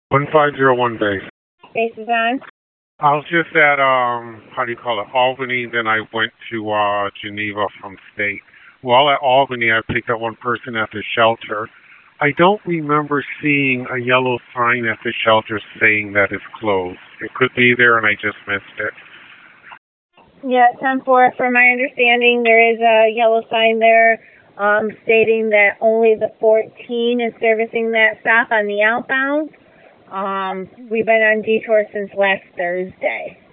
1501 base. Base is on. I was just at how do you call it, Albany. Then I went to Geneva from state. While at Albany, I picked up one person at the shelter. I don't remember seeing a yellow sign at the shelter saying that it's closed. It could be there, and I just missed it. Yeah, 10-4. From my understanding, there is a yellow sign there stating that only the 14 is servicing that stop on the outbound. We've been on detour since last Thursday.